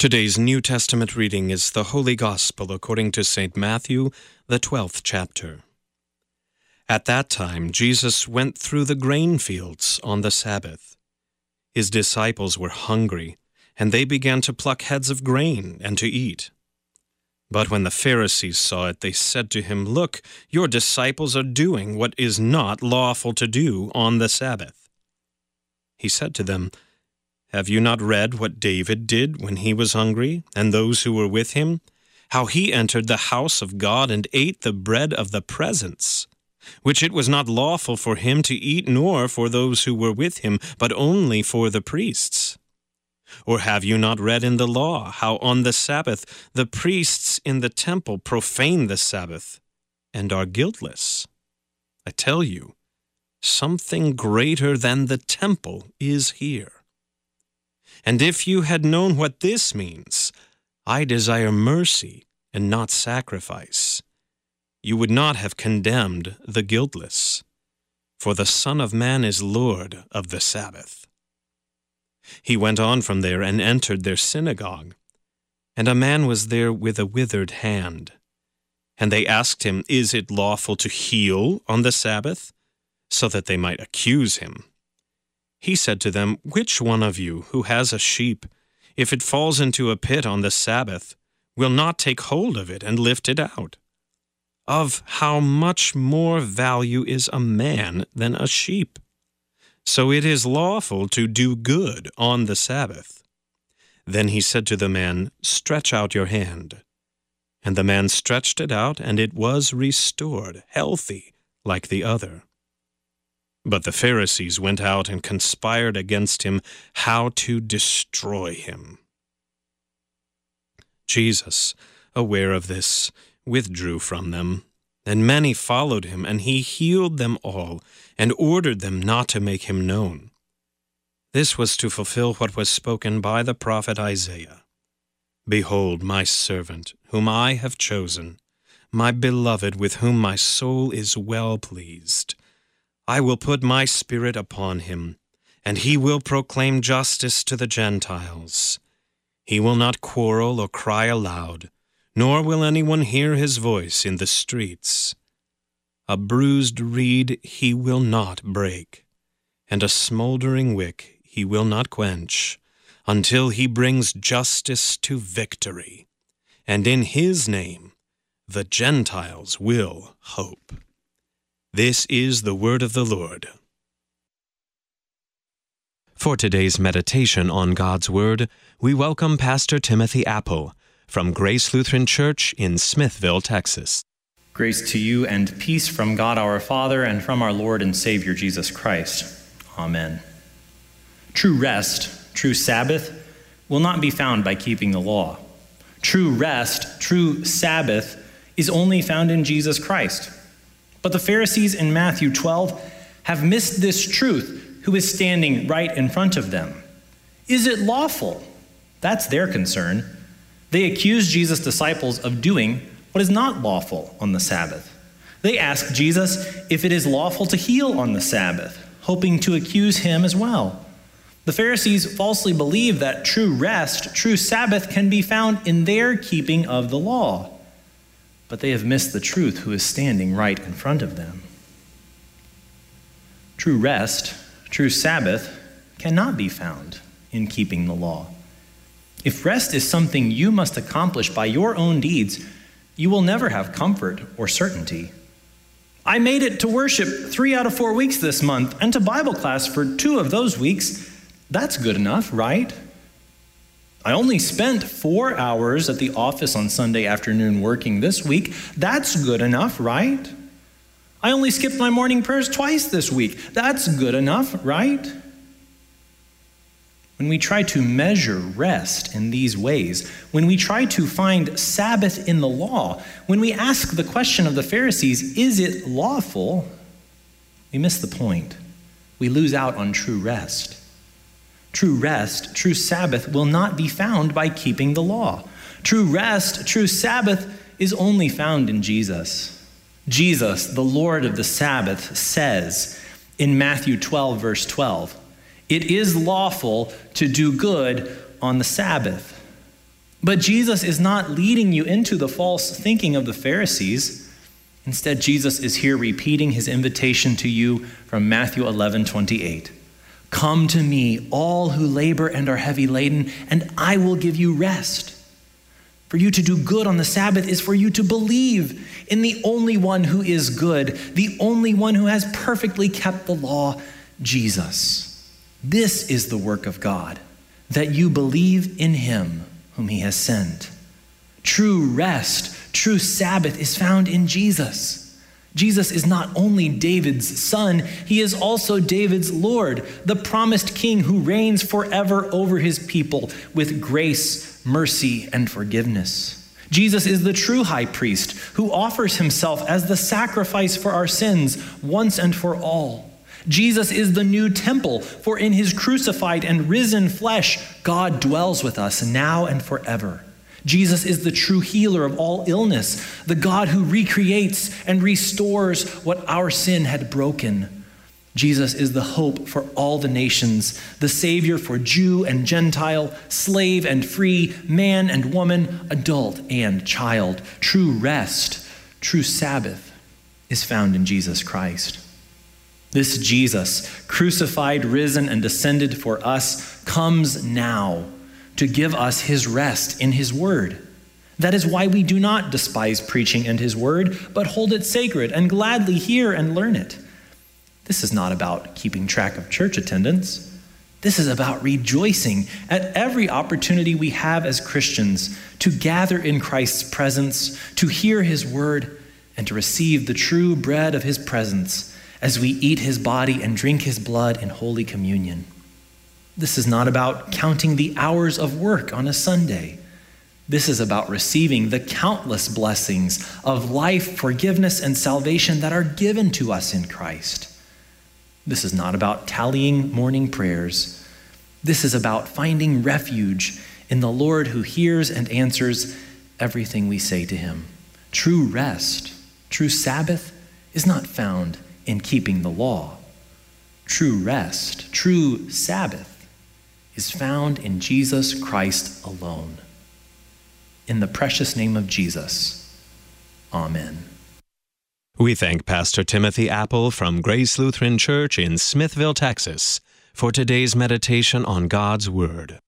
Today's New Testament reading is the Holy Gospel according to St. Matthew, the 12th chapter. At that time, Jesus went through the grain fields on the Sabbath. His disciples were hungry, and they began to pluck heads of grain and to eat. But when the Pharisees saw it, they said to him, "Look, your disciples are doing what is not lawful to do on the Sabbath." He said to them, "Have you not read what David did when he was hungry, and those who were with him? How he entered the house of God and ate the bread of the presence, which it was not lawful for him to eat, nor for those who were with him, but only for the priests? Or have you not read in the law how on the Sabbath the priests in the temple profane the Sabbath and are guiltless? I tell you, something greater than the temple is here. And if you had known what this means, 'I desire mercy and not sacrifice,' you would not have condemned the guiltless. For the Son of Man is Lord of the Sabbath." He went on from there and entered their synagogue. And a man was there with a withered hand. And they asked him, "Is it lawful to heal on the Sabbath?" so that they might accuse him. He said to them, "Which one of you who has a sheep, if it falls into a pit on the Sabbath, will not take hold of it and lift it out? Of how much more value is a man than a sheep? So it is lawful to do good on the Sabbath." Then he said to the man, "Stretch out your hand." And the man stretched it out, and it was restored, healthy like the other. But the Pharisees went out and conspired against him how to destroy him. Jesus, aware of this, withdrew from them. And many followed him, and he healed them all, and ordered them not to make him known. This was to fulfill what was spoken by the prophet Isaiah. "Behold my servant, whom I have chosen, my beloved, with whom my soul is well pleased. I will put my spirit upon him, and he will proclaim justice to the Gentiles. He will not quarrel or cry aloud, nor will anyone hear his voice in the streets. A bruised reed he will not break, and a smoldering wick he will not quench, until he brings justice to victory. And in his name the Gentiles will hope." This is the word of the Lord. For today's meditation on God's Word, we welcome Pastor Timothy Apple from Grace Lutheran Church in Smithville, Texas. Grace to you and peace from God our Father and from our Lord and Savior Jesus Christ. Amen. True rest, true Sabbath, will not be found by keeping the law. True rest, true Sabbath, is only found in Jesus Christ. But the Pharisees in Matthew 12 have missed this truth, who is standing right in front of them. Is it lawful? That's their concern. They accuse Jesus' disciples of doing what is not lawful on the Sabbath. They ask Jesus if it is lawful to heal on the Sabbath, hoping to accuse him as well. The Pharisees falsely believe that true rest, true Sabbath, can be found in their keeping of the law. But they have missed the truth, who is standing right in front of them. True rest, true Sabbath, cannot be found in keeping the law. If rest is something you must accomplish by your own deeds, you will never have comfort or certainty. I made it to worship 3 out of 4 weeks this month, and to Bible class for 2 of those weeks. That's good enough, right? I only spent 4 hours at the office on Sunday afternoon working this week. That's good enough, right? I only skipped my morning prayers twice this week. That's good enough, right? When we try to measure rest in these ways, when we try to find Sabbath in the law, when we ask the question of the Pharisees, is it lawful? We miss the point. We lose out on true rest. True rest, true Sabbath will not be found by keeping the law. True rest, true Sabbath is only found in Jesus. Jesus, the Lord of the Sabbath, says in Matthew 12, verse 12, "It is lawful to do good on the Sabbath." But Jesus is not leading you into the false thinking of the Pharisees. Instead, Jesus is here repeating his invitation to you from Matthew 11:28. Come to me, all who labor and are heavy laden, and I will give you rest. For you to do good on the Sabbath is for you to believe in the only one who is good, the only one who has perfectly kept the law, Jesus. This is the work of God, that you believe in him whom he has sent. True rest, true Sabbath is found in Jesus. Jesus is not only David's son, he is also David's Lord, the promised king who reigns forever over his people with grace, mercy, and forgiveness. Jesus is the true high priest who offers himself as the sacrifice for our sins once and for all. Jesus is the new temple, for in his crucified and risen flesh, God dwells with us now and forever. Jesus is the true healer of all illness, the God who recreates and restores what our sin had broken. Jesus is the hope for all the nations, the Savior for Jew and Gentile, slave and free, man and woman, adult and child. True rest, true Sabbath is found in Jesus Christ. This Jesus, crucified, risen, and descended for us, comes now to give us his rest in his word. That is why we do not despise preaching and his word, but hold it sacred and gladly hear and learn it. This is not about keeping track of church attendance. This is about rejoicing at every opportunity we have as Christians to gather in Christ's presence, to hear his word, and to receive the true bread of his presence as we eat his body and drink his blood in Holy Communion. This is not about counting the hours of work on a Sunday. This is about receiving the countless blessings of life, forgiveness, and salvation that are given to us in Christ. This is not about tallying morning prayers. This is about finding refuge in the Lord who hears and answers everything we say to him. True rest, true Sabbath is not found in keeping the law. True rest, true Sabbath is found in Jesus Christ alone. In the precious name of Jesus, amen. We thank Pastor Timothy Apple from Grace Lutheran Church in Smithville, Texas, for today's meditation on God's Word.